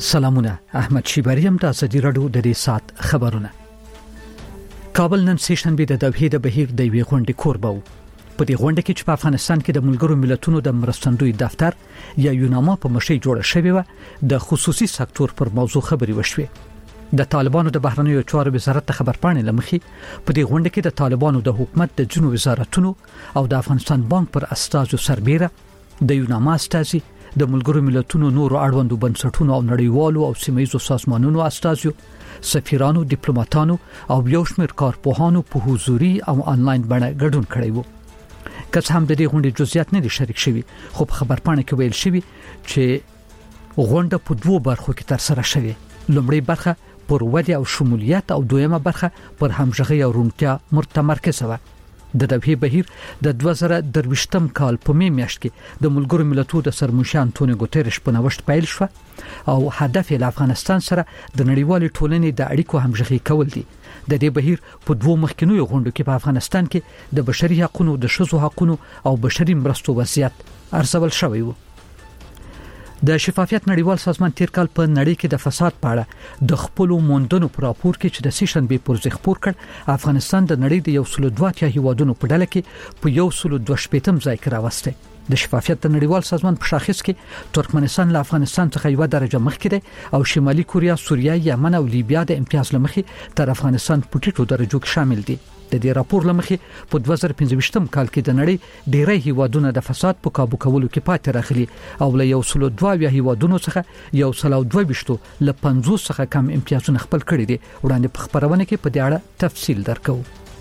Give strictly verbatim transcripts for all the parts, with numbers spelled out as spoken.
سلامونه، احمد شیبریم د ازادي رادیو د دې سات خبرونه. کابل نن سیشنبه د دوحې د بهیر د وی غونډې کوربه و. په دې غونډه کې چې په افغانستان کې د ملګرو ملتونو د مرستندوی دفتر یا یوناما په مشي جوړه شوې و، د خصوصي سکتور پر موضوع خبري وشوي. د طالبانو د بهرنیو چارو وزارت خبرپاڼې لمخې په دې غونډه کې د طالبانو د حکومت د جنو وزارتونو او د افغانستان بانک پر استازو سربېره د یوناما استازي، د ملګرو ملتونو نورو اړوندو بنسټونو او نړیوالو او سیمه‌ییزو سازمانونو استازو، سفیرانو، ډیپلوماټانو او یو شمېر کارپوهانو په حضوري او آنلاین بڼه ګډون کړی وو. که څه هم د دې غونډې جزئیات نه دي شریک شوي، خو په خبرپاڼه کې ویل شوی چې غونډه په دوه برخو کې ترسره شوه. لومړی برخه پر ودی او شمولیت او دویمه برخه پر همغږي او روڼتیا متمرکزه و. د دوحې بهیر د دوه زره درویشتم کال په می میاشت کې د ملګرو ملتونو د سرمنشي انټونیو ګوتریش په نوښت پیل شو او هدف یې افغانستان سره د نړیوال ټولنې د اړیکو همغږي کول دي. د دې بهیر په دوه مخکینو غونډو کې په افغانستان کې د بشري حقوقو، د ښځو حقوقو او بشري مرستو وضعیت ارزول شوی و. د شفافیت نړیوال سازمان تیر کال په نړۍ کې د فساد په اړه د خپل موندنو پر راپور کې چې د سیشنبه پر ځخ خبر کړ، افغانستان د نړۍ د یو سل دوه اتیا هیوادونو په ډله کې په یو سل دوه شپږم ځای کې راوسته. د شفافیت نړیوال سازمان په شاخص کې ترکمنستان له افغانستان څخه یو درجه مخکې دی او شمالي کوریا، سوریه، یمن او لیبیا د امتیاز لمخې تر افغانستان په ټیټو درجو کې شامل دي. د دې راپور لمخې په دوه زره پنځه کال کې د نړۍ ډیری هیوادونو د فساد په کابو کولو کې پاتې راغلي او له یو سل دوه هیوادونو څخه یو سل دوه بشتو له پنځوس څخه کم امتیازونه خپل کړي دي. وړاندې په خبرونه کې په دې اړه تفصیل درکو.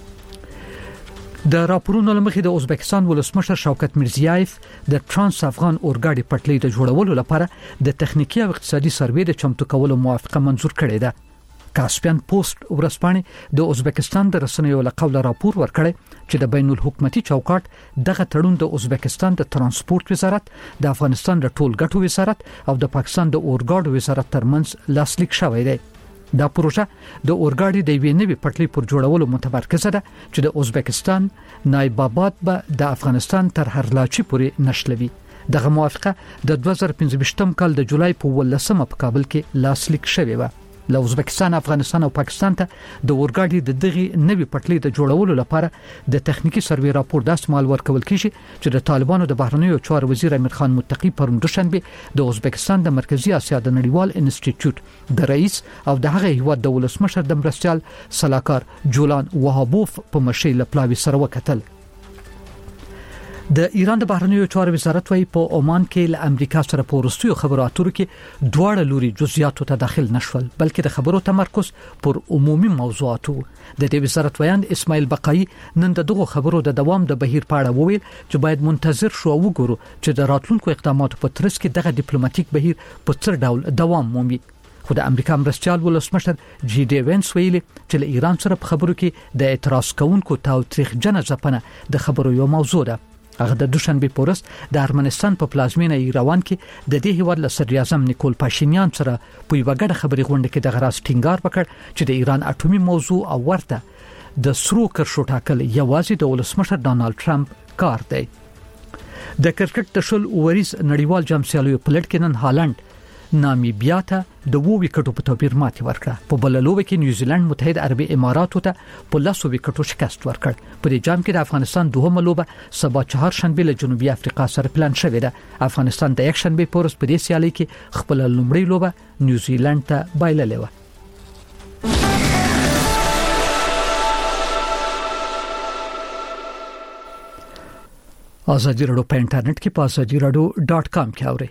د راپورونو لمخې د ازبکستان ولسمشر شوکت میرزیایف د ترانس افغان اورګاډي پټلۍ د جوړولو لپاره د تخنیکی او اقتصادي سروې د چمتو کولو موافقه منزور کړې ده. کاسپیان پوسټ ورځپاڼې د ازبکستان د رسنیو له قوله راپور ورکړی چې د بین الحکومتي چوکاټ دغه تړون د ازبکستان د ترانسپورت وزارت، د افغانستان د ټولګټو وزارت او د پاکستان د اورګاډو وزارت ترمنځ لاسلیک شوی دی. دا پروژه د اورګاډي د وی نوي پټلۍ پر جوړولو متمرکزه ده چې د ازبکستان نایب آباد به د افغانستان تر هرلاچی پورې نشلوي. دغه موافقه د دوه زره پنځه کال د جولای په ولسمه په کابل کې لاسلیک شوې و. له ازبکستان، افغانستان او پاکستان ته د اورګاډي د دغه نوي پټلۍ د جوړولو لپاره د تخنیکی سروې راپور د استعمال ورکول کیږي چې د طالبانو د بهرنیو چارو وزیر امیر خان متقی پرون دوشنبه د ازبکستان د مرکزی اسیا د نړیوال انسټیټیوټ د رئیس او د هغه هیواد د ولسمشر د مرستيال سلاکار جولان وهابوف په مشي لپلاوي سره وکتل. د ایران د بهرنیو چارو وزارت وايي په عمان کې له امریکا سره په وروستیو خبرو اترو کې دواړه لوري جزئیاتو ته داخل نشول، بلکې د خبرو تمرکز پر عمومي موضوعاتو. د دې وزارت ویان اسماعیل بقایي نن دغه خبرو د دوام د بهیر په اړه وویل چې باید منتظر شو او وګورو چې د راتلونکو اقداماتو په ترڅ کې دغه ډیپلوماټیک بهیر په څه ډول دوام مومي. خو د امریکا مرستيال ولسمشر جی ډي وینس ویلي چې له ایران سره په خبرو کې د اعتراض کوونکو تاوتریخجنه ځپنه د خبرو یو موضوع ده. هغه د دوشنبه پورس د ارمنستان په پلازمینه ایروان کې د دې هیواد له صدر اعظم نیکول پاشینیان سره په یو غړ خبري غونډه کې د غراس ټینګار وکړ چې د ایران اټومي موضوع او ورته د سرو کرښو ټاکل یوازې د ولسمشر ډانلډ ټرمپ کار دی. د کرکټ د شل اوریز نړیوال جام سیالیو په لړ کې نن هالند نامیبیا ته د وو وکټو په توپیر ماتې ورکړه. په بل لوبه کې نیوزیلند متحده عربي اماراتو ته په لاسو وکټو شکست ورکړ. په دې جام کې د افغانستان دوهمه لوبه سبا چهارشنبه له جنوبي افریقا سره پلان شوې ده. افغانستان د یکشنبه پورس په دې سیالي کې خپل لومړی لوبه نیوزیلند ته بایللې و. ازادي رادیو په انټرنیټ کې په ازادي رادیو ډاټ کام کې اورئ.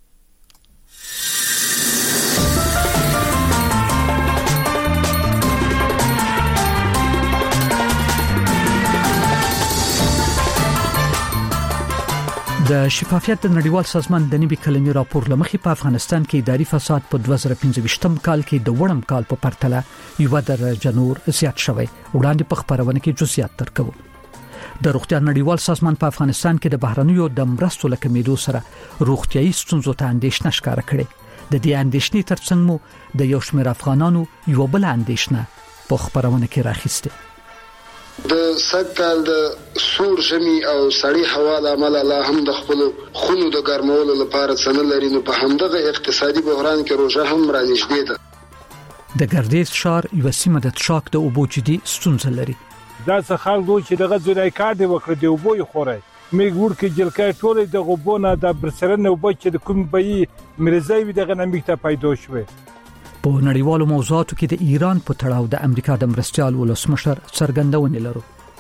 د شفافیت د نړیوال سازمان د نوي کلمې راپور لمخې په افغانستان کې اداري فساد په دوه زره پنځه کال کې د وړم کال په پرتله یو درجه نور زیات شوی. وړاندې په خبرونه کې جزئیات درکو. د روغتیا نړیوال سازمان په افغانستان کې د بهرنیو د مرستو له کمیدو سره روغتيایي ستونزو ته اندېښنه ښکاره کړې. د دې اندېښنې ترڅنګ مو د یو شمېر افغانانو یو بل اندېښنه په خبرونه کې راخسته. د سږکال د سور ژمي او سړې هوا له امله لا هم د خپلو خونو د ګرمولو لپاره څه نه لري، نو په همدغه اقتصادي بحران کې روژه هم رانږدې ده. د ګردیز ښار یوه سیمه د څښاک د اوبو جدي ستونزه لري. دا څه خلک چې دغه ځای کار دی وکړي د اوبو یې خوري میګ ورکه جلکای ټولې د غوبونه د برسرنه اوبه چې د کوم بې مرزای وي دغه نمیکته پیدا شوه. په نړیوالو موضوعاتو کې د ایران په تړاو د امریکا د مرستيال ولسمشر څرګندونه لرو.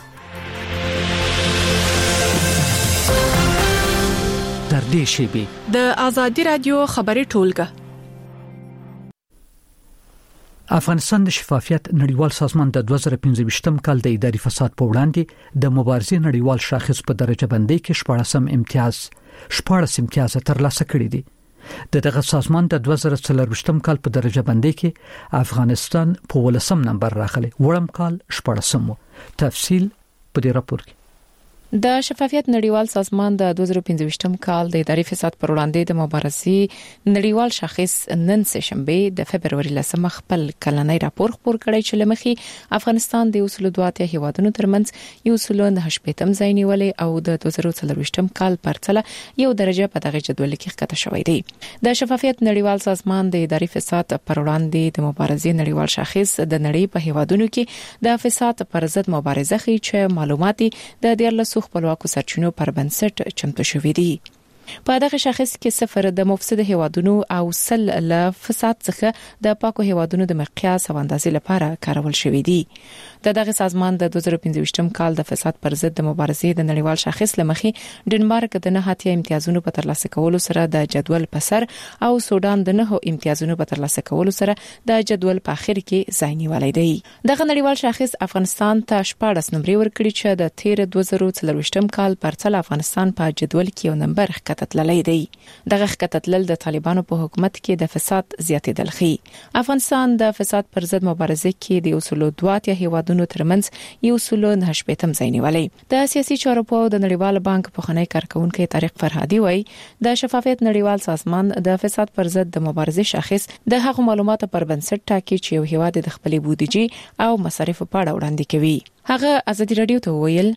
در دې شی د آزادی رادیو خبري ټولګه. افغانستان د شفافیت نړیوال سازمان د دوه زره پنځه ویشتم کال د اداري فساد په وړاندې د مبارزې نړیوال شاخص په درجه بندۍ کې شپاړسم امتیاز شپاړس امتیاز ترلاسه کړی دی. د دغه سازمان د دوه زره څلور ویشتم کال په درجه بندۍ کې افغانستان په ولسم نمبر راغلی، وړم کال شپاړسم. تفصیل په دې راپور کې. د شفافیت نړیوال سازمان د دوه زره پنځه ویشتم کال د اداري فساد پر وړاندې د مبارزې نړیوال شاخص نن سه شنبه د فبرवरी لسمه خپل کلنۍ راپور خپور کړی چې لمخي افغانستان د اصول دواتیا هیوادونو ترمنځ یو سل نه شپږم ځای نیولې او د دوه زره څلور ویشتم کال پرتله یو درجه په دغه جدول کې ښکته شوی دی. د شفافیت نړیوال سازمان د اداري فساد پر وړاندې د مبارزې نړیوال شاخص د نړۍ په هیوادونو کې د فساد پر ضد مبارزه کوي چې معلوماتي د دیارلس خپلواکو سرچینو پر بنسټ چمتو شوې دي. په دغه شاخص کې صفر د مفسد هیوادونو او سل له فساد څخه د پاکو هیوادونو د مقیاس او اندازې لپاره کارول شوې دي. د دغه سازمان د دوه زره پنځه ویشتم کال د فساد پر ضد د مبارزې د نړیوال شاخص لمخي ډنمارک د نه اتیا امتیازونو په ترلاسه کولو سره د جدول په سر او سودان د نه امتیازونو په ترلاسه کولو سره د جدول په اخر کې ځای نیولای دی. دغه نړیوال شاخص افغانستان ته شپاړس نمبر ورکړي چې د تیر دوه زره څلور ویشتم کال پرتله افغانستان په جدول کې یو نمبر تللی دی. دغه ښکته د طالبانو په حکومت کې د فساد زیاتېدل خي. افغانستان د فساد پر ضد مبارزه کې د اصول دواتیا هیوادونو ترمنځ یو سل نه شپږم ځای نیولې. د سیاسي چارو په د نړیوال بانک په خنۍ کارکونکو طارق فرهادي وایي د شفافیت نړیوال سازمان د فساد پر ضد د مبارزې شاخص د هغو معلوماتو پر بنسټ ټاکي چې یو هیواد د خپل بودیجه او مصارف په اړه وړاندې کوي. هغه ازادي رادیو ته ویل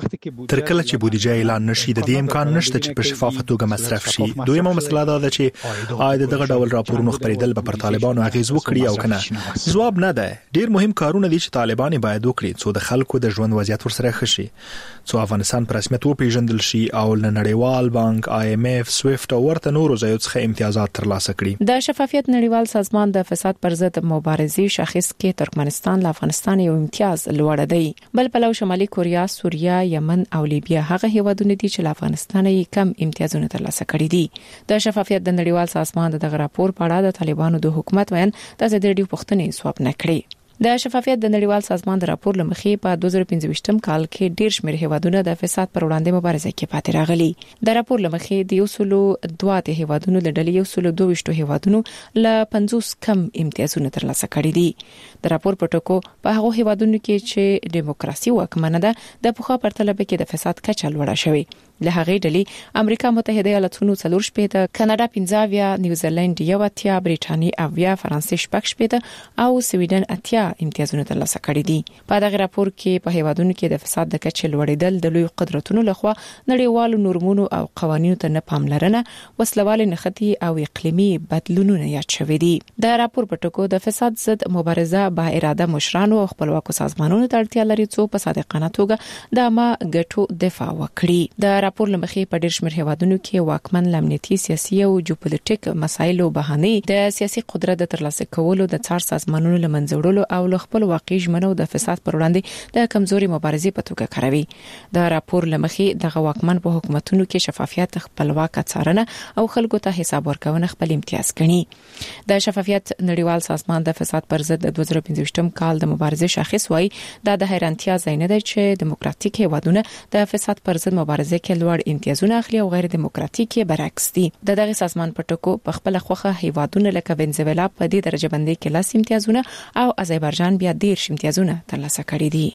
تر کله چې بودیجه اعلان نشي د دې امکان نشته چې په شفافه توګه مصرف شي. دویمه مسله دا ده چې آیا دغه ډول راپورونو خبرېدل به پر طالبانو اغیز وکړي او کنه؟ جواب نه ده. ډیر مهم کارونه دي چې طالبان باید وکړي څو د خلکو د ژوند وضعیت ورسره ښه شي، څو افغانستان په رسمیت وپیژندل شي او له نړیوال بانک، آی ایم ایف، سویفت او ورته نورو ځایونو څخه امتیازات ترلاسه کړي. د شفافیت نړیوال سازمان د فساد پر ضد مبارزې شاخص کې ترکمنستان له افغانستان یو امتیاز لوړ دی. بل پلو شمالي کوریا، سوریه، یمن او لیبیا هغه هیوادونه دي چې له افغانستان یې کم امتیازونه ترلاسه کړي دي. د شفافیت د نړیوال سازمان دغه راپور په اړه د طالبانو د حکومت وین د زړې پوښتنې سواب نه کړي. د شفافیت د نړیوال سازمان د راپور لمخې په دوه زره پنځه ویشتم کال کې ډیر شمېر هیوادونه د فساد پر وړاندې مبارزه کې پاتې راغلي. د راپور لمخې د یو سل دوه اتیا هیوادونو له ډلې یو سل دوه ویشت هیوادونو له پنځوس کم امتیازونه ترلاسه کړي دي. د راپور په ټکو په هغه هیوادونو کې چې دیموکراسي واکمنه ده د پخوا پرتله کې د فساد کچه لوړه شوې. له هغې ډلې امریکا متحده ایالاتونو څلور شپېته، کاناډا پنځه اویا، نیوزیلند یو اتیا، بریټانیا اویا، فرانسې شپږ شپېته او سویډن اتیا امتیازونه ترلاسه کړي دي. په دغه راپور کې په هیوادونو کې د فساد د کچې لوړېدل د لوی قدرتونو لخوا نړیوالو نورمونو او قوانینو ته نه پاملرنه، وسلوالې نښتې او اقلیمي بدلونونه یاد شوي دي. د راپور په ټکو د فساد ضد مبارزه با اراده مشرانو او خپلواکو سازمانونو ته اړتیا لري څو په صادقانه توګه د عامه ګټو دفاع وکړي. د راپور لمخې په ډیر شمېر هیوادونو کې واکمن امنیتي، سیاسي او جیوپولیټیک مسایلو بهانه د سیاسي قدرت د ترلاسه کولو د څار سازمانونو لمنځه وړلو او له خپل واقعي ژمنو د فساد پر وړاندې د کمزوري مبارزې په توګه کاروي. د راپور لمخې د واکمن په حکومتونو کې شفافیت، خپلواک څارنه او خلکو ته حساب ورکونه خپل امتیاز ګڼي. د شفافیت نړیوال سازمان د فساد پر ضد د دوه زره پنځه ویشتم کال د مبارزې شاخص وایي دا د حیرانتیا ځای نه دی چې دیموکراتیک هیوادونه د فساد پر ضد مبارزه کې لوړ امتیازونه اخلي او غیر دیموکراتیک برعکس دي. د دغه سازمان په ټکو په خپل خوخه هیوادونه لکه وینزویلا په دې درجه بندي کې لاس امتیازونه او آذربایجان بیا ډیر امتیازونه ترلاسه کړي دي.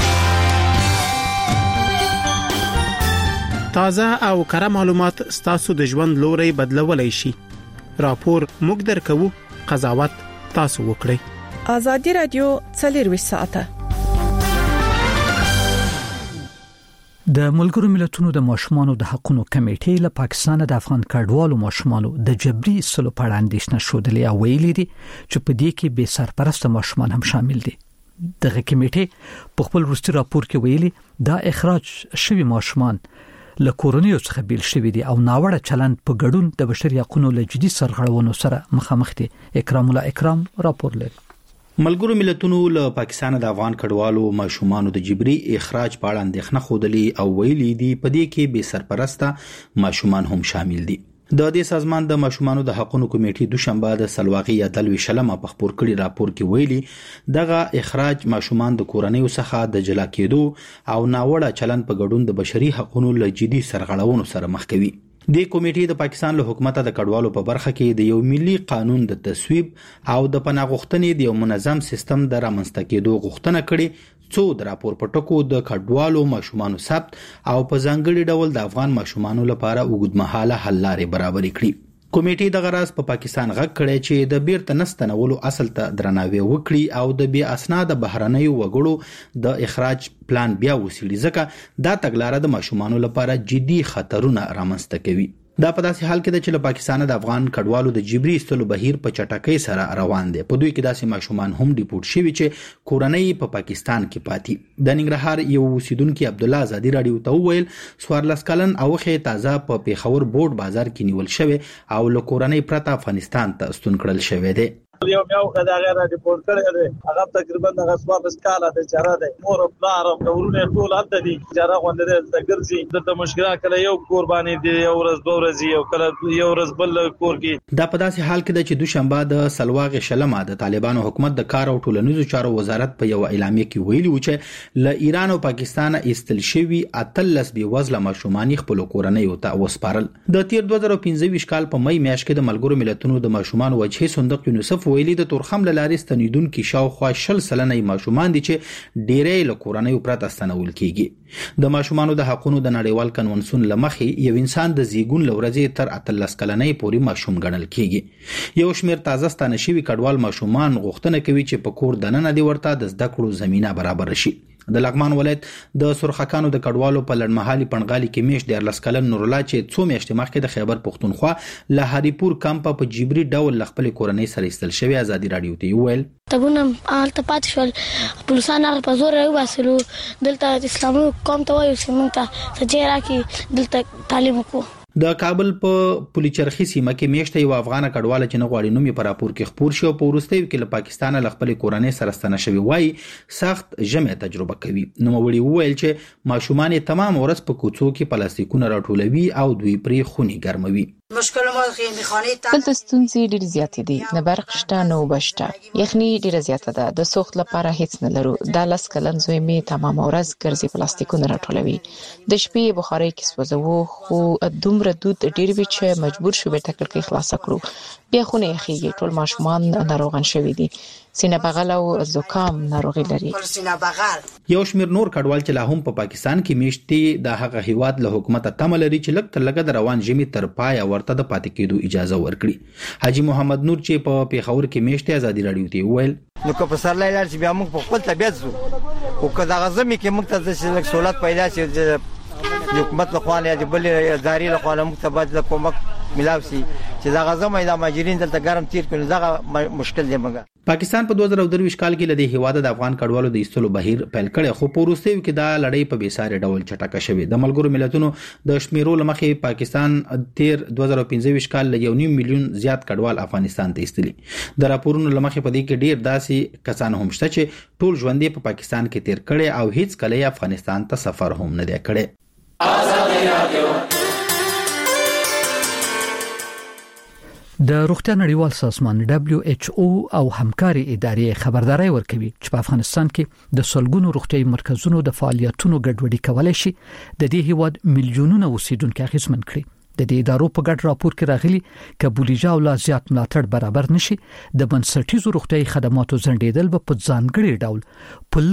تازه او کره معلومات ستاسو د ژوند لوري بدلولای شي. راپور موږ درکو، قضاوت تاسو وکړئ. آزادی رادیو څلور ساعته د ملګرو ملتونو د ماشومانو د حقوقو کمیټې له پاکستان د افغان کډوالو ماشومانو د جبري سلو په اړه اندېښنه شودلې او ویلي دي چې په دې کې بې سرپرست ماشومان هم شامل دي. دغه کمیټې په خپل وروستي راپور کې ویلي دا اخراج شوی ماشومان له کورنیو څخه بیل شوی دي او ناوړه چلند په ګډون د بشري حقوقو له جدي سرغړونو سره مخامخ دي. اکرام الله اکرام راپور لري. ملګرو ملتونو له پاکستان د افغان کډوالو ماشومانو د جبري اخراج په اړه اندېښنه خوده او ویلي دي په دې کې بې سرپرسته ماشومان هم شامل دي. د دې سازمان د ماشومانو د حقوقو کمیټې دوشنبه د سلواغي یا دلوي شلمه په خبر کړي راپور کې ویلي دغه اخراج ماشومان د کورنیو څخه د جلا کېدو او ناوړه چلند په ګډون د بشري حقوقو له جدي سرغړونو سره مخ کوي. د کمیټې د پاکستان له حکومت د کډوالو په برخه کې د یو ملي قانون د تصویب او د پناه غوښتنې د یو منظم سیستم د رامنځته کېدو غوښتنه کړې څو د راپور پټکو د کډوالو ماشومانو ثبت او په ځانګړي ډول د افغان ماشومانو لپاره اوږدمهاله حل لارې برابر کړي. کمیټې د غرض په پاکستان غږ کړی چې د بیرته نستنولو اصل ته درناوی وکړي او د بې اسناد بهرنیو وګړو د اخراج پلان بیا وسیړي ځکه دا تګلاره د ماشومانو لپاره جدي خطرونه رامنځته کوي. دا په داسې حال کې ده چې له پاکستان د افغان کډوالو د جبري ایستلو بهیر په چټکۍ سره روان دي. په دوی کې داسې ماشومان هم ډیپورټ شوي چې کورنۍ په پاکستان کې پاتې. د ننګرهار یو اوسیدونکو عبد الله ازادي رادیو ته وویل څوارلس کلن اوخه تازه په پیښور بورډ بازار کې نیول شوی او له کورنۍ پرته افغانستان ته ستون کړل شوی دی. یو میاو کدا غیر ریپورت کړی دی هغه تقریبا د غسوار اسکاله د چاره دی مور پلار او ورونه ټول هلته دي چاره غونډه د ګرځي د مشکلات کله یو قرباني دی یو ورځ دوه ورځې یو کله یو ورځ بل کور کې. دا په داسې حال کې د چې دوشنبه د سلواغ شلمه د طالبانو حکومت د کار او ټولنیزو چارو وزارت په یو اعلامیه کې ویلي و چې له ایران او پاکستان ایستل شوی اتلس بي وزله ماشومان خپل کورنۍ ته وسپارل. د تیر دوه زره پنځه کال په مې میاشت کې د ملګرو ملتونو د ماشومان وجهي صندوق یونیسف ویلي د تورخم له لارې ستنیدونکو شاوخوا شل سلنه ماشومان دي چې ډېرې له کورنۍ پرته ستنول کیږي. د ماشومانو د حقوقو د نړیوال کنونسیون لمخې یو انسان د زیږون لورځې تر اتلس کلنۍ پورې ماشوم ګڼل کیږي. یو شمېر تازه ستانه شوي کډوال ماشومان غوښتنه کوي چې په کور دننه دی ورته د زده کړو زمينه برابر شي. د لغمان ولایت د سرخکانو د کډوالو په لړمحالي پنغالي کې میش د ارلس کلن نور الله چې څو میاشتې مخکې د خیبر پښتونخوا له هریپور کمپ په جبري ډول خپل کورنۍ سره ایستل شوی ازادي رادیو ته ویل تبونه آلته پات شول پولیسان هغه په زور راوباسلو دلته اسلامي قوم ته وایي چې موږ ته سجیرا کې دلته تعلیم وکړو. د کابل په پولیچرخي سیمه کې میشته یو افغان کډوال چې نه غواړي نوم یې په راپور کې خبر شو په ورستیو کې له پاکستان له خپل کورنۍ سره ستنه شوی وای سخت جمع تجربه کوي. نو وړي وویل چې ماشومان تمام ورځ په کوڅو کې پلاستیکونه راټولوي او دوی پرې خوني ګرموي. دلته ستونزې ډېر زیاتې دي. نه برق شته نه اوبه شته. یخني ډېره زیاته ده. د سوخت لپاره هیڅ نه لرو. دا لس کلن زوی مې تمام ورځ ګرځي پلاستیکونه راټولوي. د شپې بخارۍ کې سوځو خو دومره دود ډېر وی چې مجبور شو بیرته کړکۍ خلاص کړو. بیا خو نه یخیږي. ټول ماشومان ناروغان شوي دي. سینه بغل او زکام ناروغي لري. یو شمېر نور کډوال چې لا هم په پاکستان کې میشتي د هغه هیواد له حکومت تمه لري چې لږ تر لږه د روان ژمي تر پای ورته د پاتې کېدو اجازه ورکړي. حاجی محمد نور چې په پیښور کې میشتي ازادي رادیو ته ویل نو که په سر لای لار چې بیا موږ په خپل طبيعت زو او که دا غزمي کې موږ ته د لږ سہولت پیدا شي د حکومت له خوا نه د بل اداري له خوا موږ ته باید کومک ملاوي چې دا غزمه د ماجرین دلته ګرم تیر کړي دا مشکل دی. مګر پاکستان په دوه زره درویش کال کې لدی هیواد د افغان کډوالو د ایستلو بهیر پیل کړي خو په وروستیو کې دا لړۍ په بیساره ډول چټکه شوې. د ملګرو ملتونو د شمیرو لمخې پاکستان تیر دوه زره پنځه کال له یو نیم میلیون زیات کډوال افغانستان ته ایستلي. د راپورونو لمخې په دې کې ډیر داسې کسان هم شته چې ټول ژوند په پاکستان کې تیر کړي او هیڅ کله افغانستان ته سفر هم نه دی کړی. د روغتیا نړیوال سازمان دبليو ایچ او او همکاري ادارې خبرداري ورکوي چې په افغانستان کې د سلګونو روغتیايي مرکزونو د فعالیتونو ګډوډي کولای شي د دې هیواد میلیونونو اوسیدونکو اغیزمن کړي. د دې ادارو په ګډ راپور کې راغلي چې بودیجه او لا زیات ملاتړ برابر نشي د بنسټیزو روغتیايي خدماتو ځنډېدل به په ځانګړي ډول په لری سیمو کې روان روغتیايي ناورین پس پراخ کړي. جزئیات په دې راپور کې.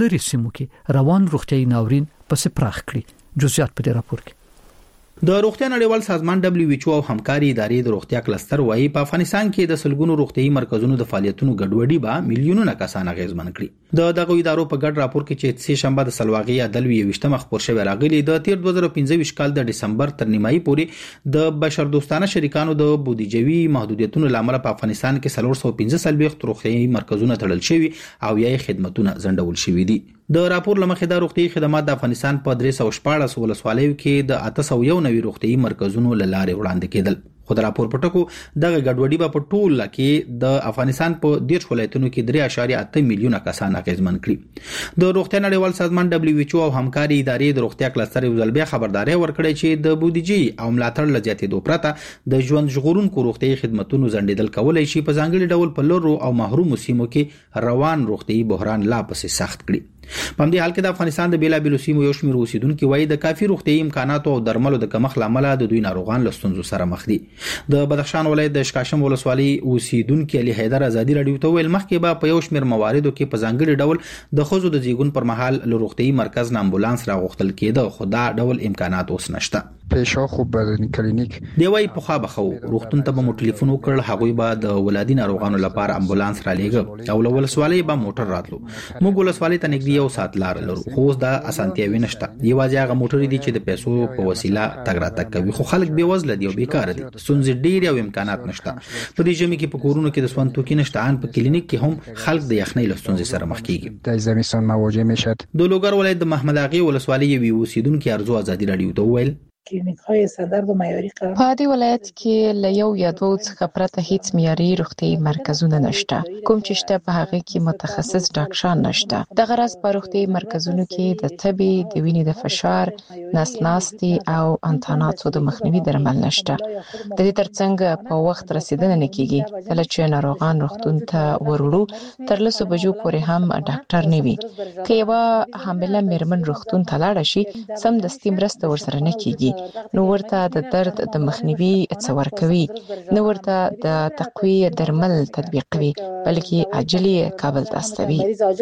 پاکستان په دوه زره د روغتیا نړیوال سازمان دبليو ایچ او او همکاري ادارې د روغتیا کلستر وايي په افغانستان کې د سلګونو روغتيایي مرکزونو د فعالیتونو ګډوډي به میلیونونه کسان اغیزمن کړي. د دغه ادارو په ګډ راپور کې چې سه شنبه د سلواغي عدالوي وشتمه خبر شوی راغلی د تیر دوه زره پنځه کال د دسمبر تر نیمایي پورې د بشردوستانه شریکانو د بودیجوي محدودیتونو لامل په افغانستان کې څلور سوه پنځه څلوېښت روغتيایي مرکزونه تړل شوي او یې خدماتونه ځنډول شوي دي. د راپور لمخې د روغتيایي خدمات د افغانستان په درې سوه شپاړس ولسوالیو کې د اته سوه یو نوي روغتيایي مرکزونو له لارې وړاندې کېدل. خو د راپور په ټکو دغه ګډوډي به په ټوله کې د افغانستان په دیرش ولایتونو کې درې اعشاریه اته میلیونه کسان اغیزمن کړي. د روغتیا نړیوال سازمان دبليو ایچ او او همکاري ادارې د روغتیا کلستر یو ځل بیا خبرداري ورکړې چې د بودیجې او ملاتړ لزیاتېدو پرته د ژوند ژغورونکو روغتیایي خدماتونو ځنډېدل کولای شي په ځانګړي ډول په لورو او محرومو سیمو کې روان روغتیایي بحران لا پسې سخت کړي. په همدې حال کې د افغانستان د بیلابېلو سیمو یو شمېر اوسیدونکو وایي د کافي روغتیایي امکاناتو او درملو د کمښت له امله د دوی ناروغان له ستونزو سره مخ دي. د بدخشان ولایت د شکاشم ولسوالۍ اوسیدونکو علي حیدر ازادي راډیو ته ویل مخکې به په یو شمېر مواردو کې په ځانګړي ډول د ښځو د زیږون پر مهال له روغتیایي مرکز نه امبولانس راغوښتل کېده، خو دا ډول امکانات اوس نشته. پیشا خوب بدنی کلینیک دی وای په خوا بخو روغتون ته به مو ټلیفون وکړ، هغوی به د ولادي ناروغانو لپاره امبولانس را لېږه او له ولسوالۍ به موټر راتلو. موږ ولسوالۍ ته نږدې یو ساعت لار لرو، خو اوس دا اسانتیاوې نشته. یوازې هغه موټرې دي چې د پیسو په وسیله تګ راتګ کوي، خو خلک بې وزله دي او بیکاره دي. ستونزې ډېرې او امکانات نشته. په دې ژمي کې په کورونو کې د سون توکي نشته، ان په کلینیک کې هم خلک د یخنۍ له ستونزې سره مخ کیږي. د زمستان مواجه میشد. د لوګر ولایت د محمد اغي ولسوالۍ یوې اوسیدونکو ارزو ازادي راډیو ته وویل کلینیک‌های استاندارد و معیاری قرار په دې ولایت کې له یو یا دوه څخه پرته هیڅ معیاري روغتیایي مرکزونه نشته. کوم چې شته په هغه کې متخصص ډاکټران نشته. د غرض په روغتیایي مرکزونو کې د تبې، د وینې د فشار، نس ناستي او انتاناتو د مخنیوي درمل نشته. د دې ترڅنګ په وخت رسیدنه نه کیږي. کله چې ناروغان روغتون ته ورړو تر لسو بجو پورې هم ډاکټر نه وي. که یوه حامله میرمن روغتون ته لاړه شي سم دستي مرسته ورسره نه کیږي. نو ورته د درد د مخنیوي څه ورکوي، نو ورته د تقویه درمل تطبیقوي، بلکې عاجلي کابل ته استوي.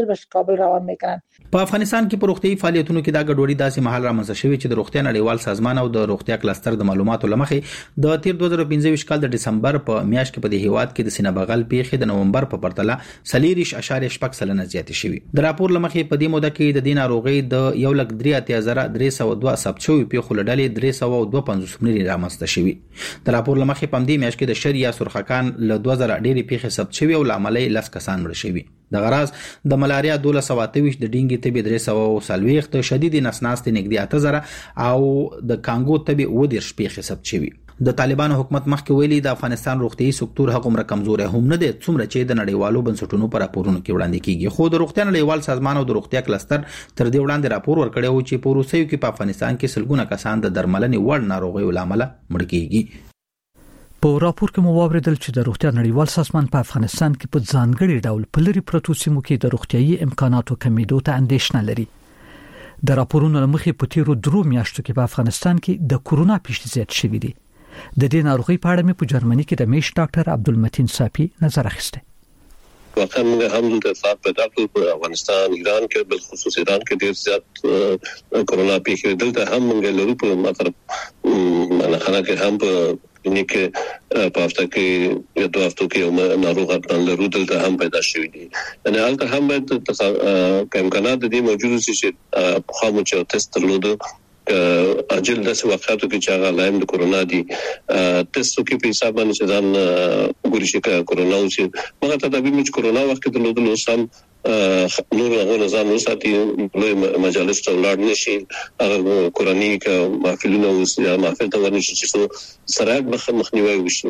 په افغانستان کې په روغتیایي فعالیتونو کې دا ګډوډي داسې مهال رامنځته شوې چې د روغتیا نړیوال سازمان او د روغتیا کلستر د معلوماتو لمخې د تیر دوه زره پنځه کال د دسمبر په میاشت کې په دې هیواد کې د سینه بغل پیښې د نومبر په پرتله څلور اعشاریه شپږ سلنه زیاتې شوې. د راپور لمخې په دې موده کې د دې ناروغۍ د یو لک درې اتیا زره درې سوه دوه ثبت شوي پیښو له ډلې درې سوه دوه پنځوس مړي رامنځته شوي. د راپور لمخې په همدې میاشت کې د شر یا سرخکان له دوه زره ډېرې پیښې ثبت شوي او له امله یې لس کسان مړه شوي. د غراز د ملاریا دولس سوه اته ویشت، د ډینګي تبې درې سوه څلوېښت، د شدید نس ناستي نږدې اته زره او د کانګو تبې اووه دېرش پیښې ثبت شوي. د طالبانو حکومت مخکې ویلي د افغانستان روغتیایي سکتور هغومره کمزوری هم نه دی څومره چې د نړیوالو بنسټونو په راپورونو کې وړاندې کیږي. خو د روغتیا نړیوال سازمان او د روغتیا کلستر تر دې وړاندې راپور ورکړی و چې په روسیو کې په افغانستان کې سلګونه کسان د درملنې وړ ناروغیو له امله مړه کیږي. په راپور کې مو واوریدل چې د روغتیا نړیوال سازمان په افغانستان کې په ځانګړي ډول په لري پروتو سیمو کې د روغتیایي امکاناتو کمیدو ته اندېښنه لري. د راپورونو لمخې په تیرو درو میاشتو کې په افغانستان کې د کورونا پیښې زیات شوې دي. د دې ناروغي په اړه مې په جرمني کې د میش ډاکټر عبدالمتین صافي نظر اخیسته. واقعا موږ هم د اتفاق پیدا کړو په افغانستان، ایران کې، بل خصوص ایران کې ډېر زیات کورونا پیښې دلته هم موږ لرو. په مطلب معنا خانه کې هم په کلینیک په هفته کې یا دوه هفتو کې یو ناروغ اتل لرو، دلته هم پیدا شوی دي. یعنی هلته هم باید امکانات د دې موجود شي چې په خامو چې تست درلوده اجل داسې وختو کې چې هغه لایم د کورونا دي تستو کې په حساب باندې چې ځان ګوري چې کورونا او چې هغه تدابیر چې کورونا وخت کې درلودل اوس هم نور هغه نظام وساتي، لوی مجالس ته ولاړ نشي، هغه کورنۍ کې محفلونه اوس یا محفل ته ورنشي چې سره مخ مخنیوي وشي.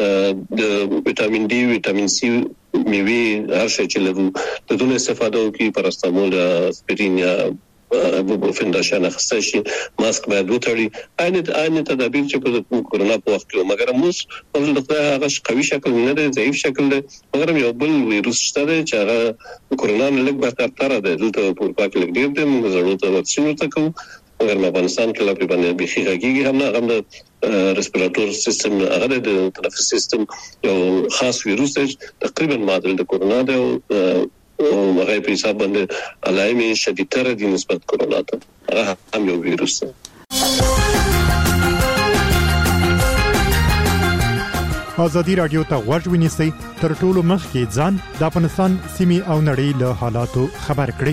د وټامین ډي، وټامین سي، میوه هر شي چې لرو د دونه استفاده وکړي، پاراستامول، اسپرین یا بوبروفین دا شان اخیستل شي، ماسک باید وتړي. عین عین تدابیر چې په کورونا په وخت کې، مګر موږ په دغه هغه قوي شکل نه دی، ضعیف شکل دی، مګر یو بل ویروس شته چې هغه کورونا نه لږ بدتر دی. دلته په اروپا کې لږ ډېر دی، موږ ضرورت واکسین ورته کوو، مګر په افغانستان کې لا په باندې بيخي غږیږي هم نه، هم د ریسپیراتور سیستم هغه د تنفس سیستم یو خاص ویروس دی تقریبا معادل د کورونا دی او هغه په حساب باندې علائم شدیدتر دي نسبت کورونا ته. هغه هم یو ویروس دی. ازادي رادیو ته غوږ ونیسئ، تر ټولو مخکې ځان د افغانستان سیمې او نړۍ له حالاتو خبر کړئ.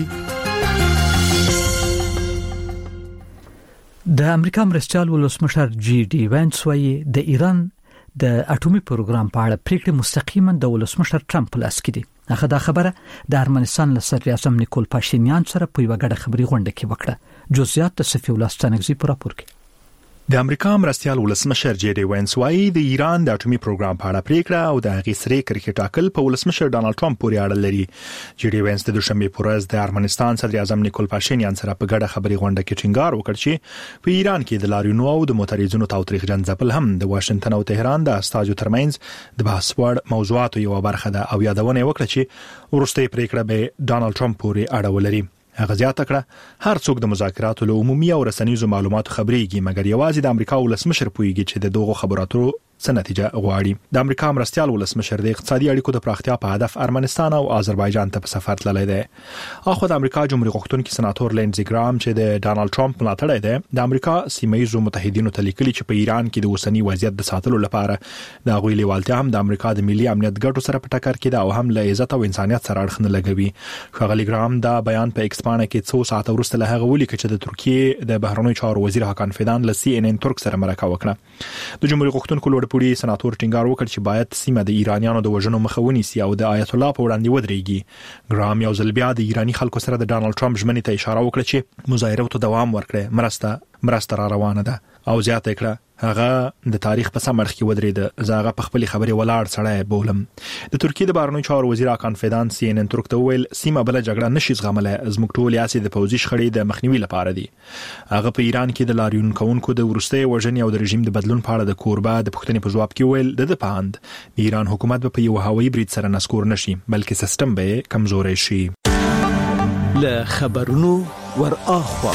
د امریکا مرستيال ولسمشر جی ډي وانس وايي د ایران د اټومي پروګرام په اړه پریکړه مستقیما د ولسمشر ټرمپ لاس کې دي. هغه دا خبره د ارمنستان له صدر اعظم نیکول پاشینیان سره په یو غړ خبري غونډه کې وکړه. جزئیات د صفي الله ستانګزي پر راپور کې. د امریکا مرستيال ولسمشر جی ډي وانس وايي د ایران د اټومي پروګرام په اړه پریکړه او د هغې سره کرکټ ټاکل په ولسمشر ډانلډ ټرمپ پورې اړه لري. جی ډي وانس د دوشنبه پر ورځ د ارمنستان صدر اعظم نیکول پاشینیان سره په ګډه خبري غونډه کې ټینګار وکړ چې په ایران کې د لاریونو او د معترضینو تاوتریخجن ځپل هم د واشنگټن او تهران د استازو ترمنځ د بحث وړ موضوعاتو یو برخه ده او یادونه وکړه چې ورسته پریکړه به ډانلډ ټرمپ پورې اړه ولري. هغه زیاته کړه هر څوک د مذاکراتو له عمومي او رسنیزو معلوماتو خبريږي، مګر یوازې د امریکا ولسمشر پوهیږي چې د دغو خبراتو څه نتیجه غواړي. د امریکا مرستيال ولسمشر د اقتصادي اړیکو د پراختیا په هدف ارمنستان او آذربایجان ته په سفر تللی دی. اخو د امریکا جمهوریت غوښتونکي سناتور لینزي ګرام چې د ډانلډ ټرمپ ملاتړی دی، د امریکا سیمه‌ییزو متحدینو ته لیکلي چې په ایران کې د اوسنی وضعیت د ساتلو لپاره د غوي لیوالتیا هم د امریکا د ملي امنیت ګټو سره په ټکر کې ده او هم له عزت او انسانيت سره اړخ نه لګوي. ښاغلي ګرام دا بیان په ایکس باندې کې څو ساعت وروسته له هغه ولیکل چې د ترکیه د بهرنیو چارو وزیر حکان فیدان له سی ان ان ترک سره مرکه وکړه. د جمهوریت غوښتونکو لوړپوړي سناتور ټینګار وکړ چې باید سیمه د ایرانیانو د وژنو مخه ونیسي او د آیت الله په وړاندې ودرېږي. ګرام یو ځل بیا د ایرانی خلکو سره د ډانلډ ټرمپ ژمنې ته اشاره وکړه چې مظاهرو ته دوام ورکړي، مرسته مرسته را روانه ده او زیاته کړه هغه د تاریخ په سم اړخ کې ودرېد. زاغه په خپل خبري ولاړ سړی بولم. د ترکیه د بهرنیو چارو وزیر حکان فیدان سی ان ان ترک ته ویل سیمه بل جګړه نشي زغمله، زموږ ټول یاسي د پوزي شخړې د مخنیوي لپاره دي. هغه په ایران کې د لاریون کوونکو د ورستۍ وژنې او د رژیم د بدلون په اړه د کوربه د پښتنې په جواب کې ویل د پاند د ایران حکومت په یو هوایي برید سره نسکور نشي بلکې سیستم به کمزوري شي. له خبرونو ور اخوا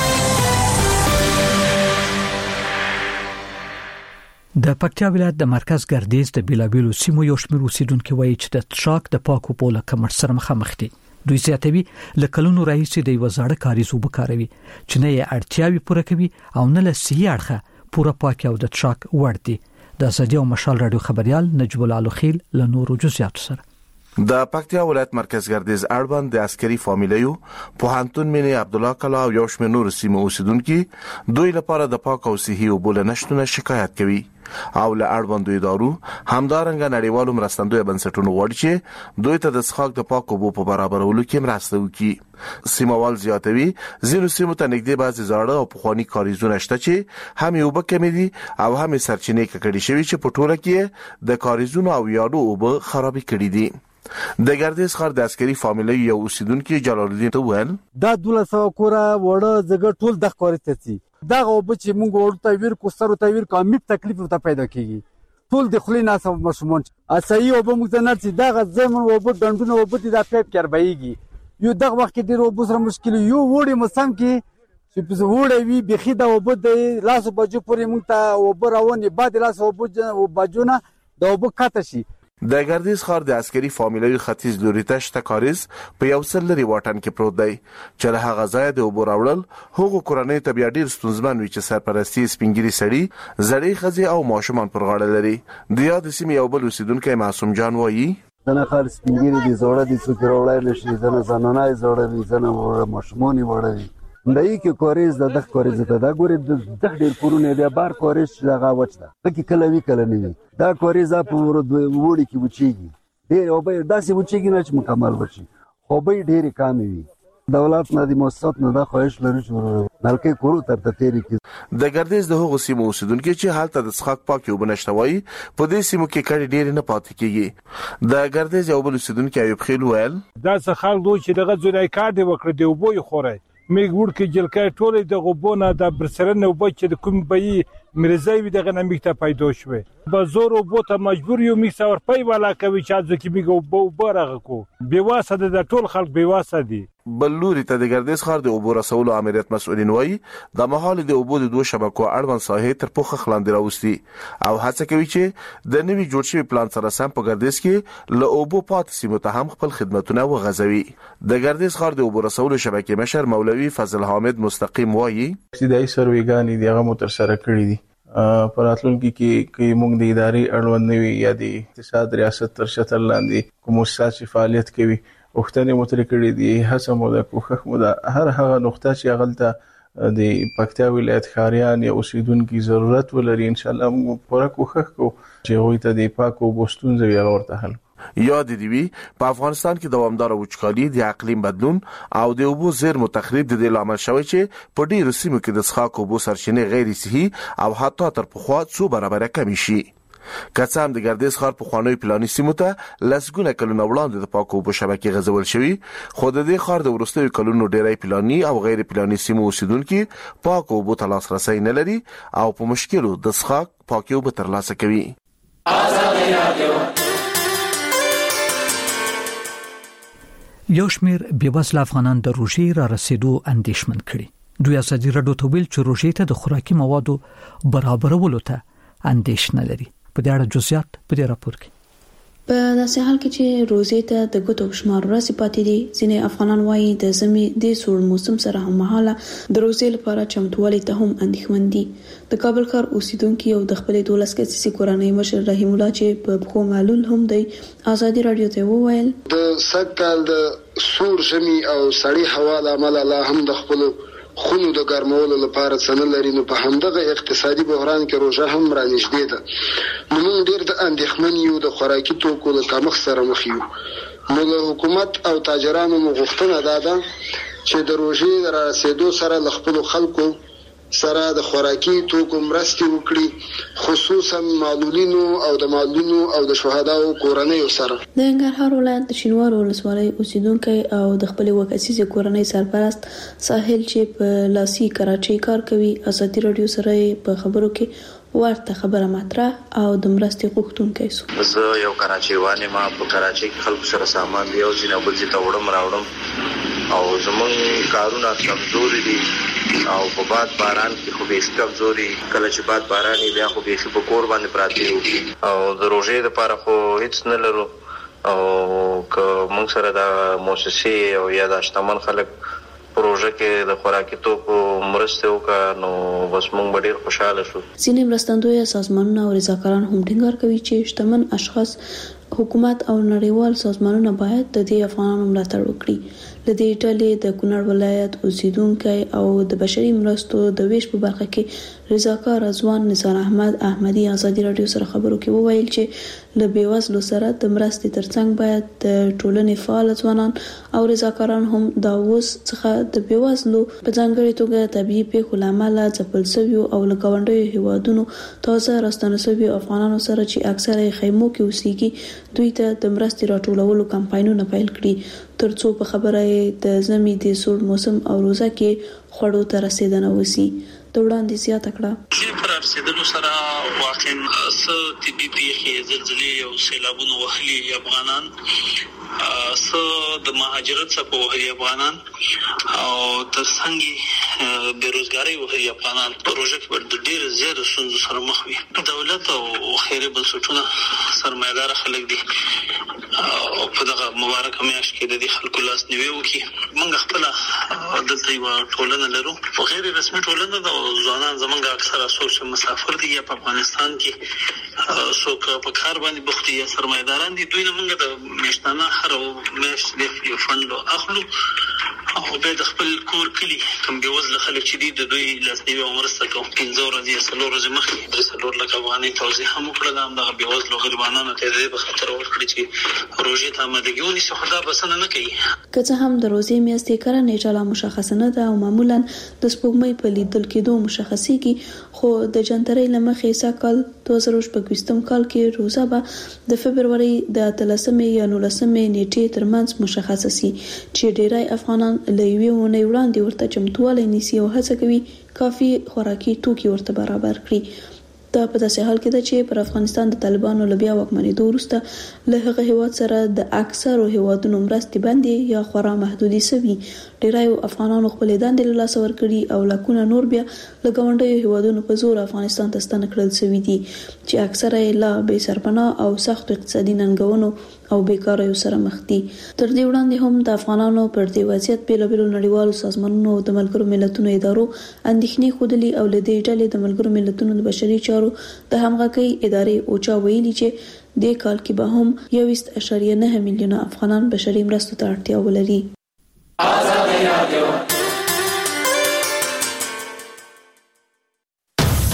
د پکتیا ولایت د مرکز ګردیز د بیلابیلو سیمو یو شمېر اوسیدونکو وایي چې د تشاک د پاکو پوله کمر سره مخامخ دي. دوی زیاتوي لکلونو رئیس د یو زړه کاریزو بکاروي چې نه یې اړتیاوي پوره کوي او نه له صحي اړخه پوره پاکي او د تشاک وړ دي. د ازادي او مشال رادیو خبريال نجیب الله الخیل له نورو جزئیاتو سره. د پکتیا ولایت مرکز ګردیز اړوند د عسکري فامیلیو پوهنتون مینه عبد الله کلا او یو شمېر نور سیمو اوسیدونکو دوی لپاره د پاک او صحي اوبو نشټونه شکایت کوي او له اړوندو ادارو همدارنګه نړیوالو مرستندوی بنسټونو غواړي چې دوی ته د څښاک د پاک اوبو په برابرولو کې مرسته وکړي. سیموال زیاتوي ځینو سیمو ته نږدې بعضې زاړه او پخواني کاریزونه شته چې هم اوبه کمې دي او هم سرچینې ککړې شوي چې په ټوله کې د کاریزونو او یادو اوبه خرابې کړي دي. د ګردیز ښار د عسکري فامیلی یو اوسیدونکو جلال الدین ته ویل دا دولس سوه کوره وړه زګ ټول د کاریز ته دا اوبه چې موږ ورته تاویر کو سره تاویر کمی تکلیف ورته پیدا کیږي ټول د خلی ناسو مشمون اسایي اوبه موږ نه نرسي دا زمون اوبه ډنډونه اوبه د پیپ کربایږي یو دغه وخت کې ډیر اوبه سره مشکل یو وړي مسم کې چې په وړي وی بخي دا اوبه د لاس بجو پورې موږ ته اوبه رواني بعد لاس اوبه بجونه د اوبه کاته شي. د ګردیز ښار د عسکري فامیلیو ختیځ لوري ته شته کاریز په یو سل لري واټن کې پروت دی چې له هغه ځای د اوبو راوړل هغو کورنۍ ته بیا ډیر ستونزمن وي چې سرپرستی سپینګری سړي زړې ښځې او ماشومان پر غاړه لري. د یاد سیمې یو بل اوسیدونکی معصوم جان وایي دنه خال سپینګری دي زوړه دي څوک راوړل نشي دنه زنانه زوړه دي زنه ماشومان وړه دي دای کی کوریز د دغه کوریز ته دا ګوري د دغه ډیر کورونه دی بار کوریز دغه وچته پکې کله وی کله نه وی دا کوریز په وړي کې وچیږي ډیر او به داسې وچیږي نه چې مکمل وشي خو به ډیر کم وي. دولت نه د مؤسسات نه د خواهش لري چې بلکې کورو تر تیری کې د ګردیز د هغو سیمو اوسیدونکو چې حالت د څښاک پاکي وبنشتوي په دې سیمو کې کړي ډیر نه پاتې کیږي. د ګردیز یو بل اوسیدونکو ایوب خیل ویل دا څه خلک دوی چې دغه ځای کار دی وکړي دی وبوي خوري میګ ورکه جلکای ټولې د غوبونه د برسرنه وبچ د کوم بې مرزای وي دغه نمیکته پیدا شوه به زور او بوته مجبور یو میک څور پي والا کوي چې ځکه میګ وبو برغه کو بیواسه د ټول خلک بیواسه دي. بلوري ته د ګردیز ښار د اوبو رسولو امریت مسؤلین وایي د مهال د اوبو د دوه شبکو اړوند ساحې تر پوخه خلاندې راوستي او هڅه کوي چې د نوي جوړ شوی پلان سره سم په ګردیز کې له اوبو پات سیمو ته هم خپل خدماتونه وغځوي. د ګردیز ښار د اوبو رسولو شبکې مشر مولوي فضل حامد مستقیم وایي چې دای سرویګانی دغه متر سره کړی دي پراتلونکو کې کې موږ د ادارې اړوند نوي یا د اقتصاد ریاست تر شتل لاندې کوم مؤسسات فعالیت کوي وختونه متر کړي دي هڅه مو د کوخخ مو د هر هغه نقطه چې غلطه د پکتیا ولایت خاریان یا اوسیدونکو ضرورت ولري ان شاء الله موږ پوره کوخخ کو چې هغه ته د پاکو بوستون زوی ورته حل یاد دی وی په افغانستان کې دوامدار وچکالي د اقلیم بدلون او د اوبو زیر متخریب د لامل شوی چې په ډیرو سیمو کې د څښاک اوبو سرچینې غیر صحي او حتی تر پخوا څو برابر کم شي. کڅام د ګردیز ښار په خوانوي پلاني سیمو ته لسګونه کلونه وړاندې د پاکو اوبو شبکې غځول شوی خو د دې ښار د ورستوي کلونو ډیری پلاني او غیر پلاني سیمو اوسیدونکو پاکو اوبو ته لاسرسي نه لري او په مشکلو د څښاک پاکو اوبو ترلاسه کوي. یو شمېر بېوزله افغانان د روژې را رسیدو اندېښمن کړي. دوی ازادي راډیو ته ویل چې روژې ته د خوراکي موادو برابرولو ته اندېښنه لري. په دې اړه جزئیات په دې راپور کې. په داسې حال کې چې روزې ته د ګوتو شمار ورځې پاتې دي ځینې افغانان وایي د زمي د سوړ موسم سره هم مهاله د روزې لپاره چمتووالی ته هم اندېښمن دي. د کابل ښار اوسیدونکو یو د خپلې دولس کسیزې کورنۍ مشر رحیم الله چې په بخو معلول هم دی ازادي رادیو ته وویل د سکهال د سوړ ژمي او سړی هوا له امله لا هم د خپل خونو د ګرمولو لپاره څنګه لري نو په همدغه اقتصادي بحران کې روزه هم رانږدې ده. نو موږ ډېر د اندېښمن یو د خوراکي توکو د کمښت سره مخ یو. نو له حکومت او تاجرانو غوښتنه ده چې د روزې د رسیدو سره له خپل خلکو سره د خوراکي توکو مرستې وکړي خصوصا معلولینو او د معلولینو او د شهداو کورنۍ سره. د ننګرهار ولایت د شینوار ولسوالۍ اوسیدونکو او د خپل وکاسي کورنۍ سرپرست ساحل چې په لاسي کراچۍ کار کوي ازادي رادیو سره په خبرو کې ورته خبره مطرح او د مرستې غوښتونکو سو. زه یو کراچۍ وانه ما په کراچۍ کې خلکو سره سامان دی او ځینې بل ځای ته وړم راوړم او زمون کارونه کمزوري دي او په باد باران کې خو به کمزوري کله چې باد باران بیا خو به په کور باندې پراته او د روزې لپاره خو هیڅ نه لرو او که موږ سره د مؤسسې او یا د شتمن خلک پروژه کې د خوراکي توکو مرسته وکړو نو بس موږ ډېر خوشاله شو. ځینې مرستندوی سازمانونه او رضاکاران هم ټینګار کوي چې شتمن اشخاص حکومت او نړیوال سازمانونه باید د دې افغانانو ملاتړ وکړي. لدې ډلې د کونړ ولایت اوسیدونکو او د بشري مرستو د ویش په برخه کې رضاکار ځوان نثار احمد احمدي ازادي رادیو سره خبرو کې وویل چې له بیوزلو سره د مرستې ترڅنګ باید د ټولنې فعال ځوانان او رضاکاران هم د اوس څخه د بیوزلو په ځانګړي توګه طبيعي پیښو لامل ځپل شوی او لګاونډیو هیوادونو تازه راستنه شوی افغانانو سره چې اکثره خیمو کې اوسېږي دوی ته د مرستې راټولولو کمپاینونه پیل کړي ترڅو په خبره د زمي د سوړ موسم او روزه کې خړو ته رسیدنه وسی. د وړاندې زیاته کړه چې پر رسیدلو سره واقعا س طبي پیښې زلزلې او سیلابونه وهلي افغانان س د مهاجرت څخه وهلي افغانان او ترڅنګ بیروزګاری وهلي افغانان پروژه کې د ډیر زیات ستونزو سره مخ وي. دولت او خیري بنسټونه سرمایدار خلک دي او په دغه مبارک میاشت کې د خلکو لاس نیوي وکي. موږ خپل دلته یو ټولنه لرو په غیر رسمي ټولنه د ځوانان زمونږ اکثره سوچ مسافر دي یا په افغانستان کې څوک په کار باندې بوخت دي یا سرمایداران دي. دوی نه موږ د میاشتانه هر میاشت د یو فند اخلو او به د خپل کور کلی کوم بیوزله خلک چې دي د دوی لاسنیوي او مرسته کوي. پنځه ورځې یا څلور ورځې مخکې د څلور لک افغانۍ توزیع هم وکړه هم د بیوزلو غریبانو ته د به خطر ورکړي چې روزي ته آمادګي ونیسي خو دا بسنه نه کوي. که څه هم د روزي میاشتې کړه نه لا مشخصه نه ده او معمولا د سپوږمۍ په لیدل کېدو مشخصيږي خو د جنتري لمخې سکل دوه زره شپږم کال کې روزه به د فبرवरी د اتلسمې یا نولسمې نیټې ترمنځ مشخصه سي چې ډیری افغانان له یوې ونې وړاندې ورته چمتوالی نیسي او هڅه کوي کافي خوراکي توکي ورته برابر کړي. دا په داسې حال کې ده چې پر افغانستان د طالبانو له بیا واکمنېدو وروسته له هغه هیواد سره د اکثرو هیوادونو مرستې بندي یا خورا محدودي شوي. ډیرایو افغانانو خپل دندې له لاسه ورکړي او لکونه نور بیا له ګاونډیو هیوادونو په زور افغانستان ته ستنه کړل شوی دي چې اکثره یې لا بې سرپناه او سخت اقتصادي ننګونو او بیکاریو سره مخ دي. تر دې وړاندې هم د افغانانو پر دې وضعیت بیلابیلو نړیوالو سازمانونو او د ملګرو ملتونو ادارو اندېښنې ښودلې او له دې ډلې د ملګرو ملتونو د بشري چارو د همغږۍ ادارې اوچا ویلي چې د کال کې به هم یو اشاریه نه میلیونه افغانان بشري مرستو ته اړتیا ولري.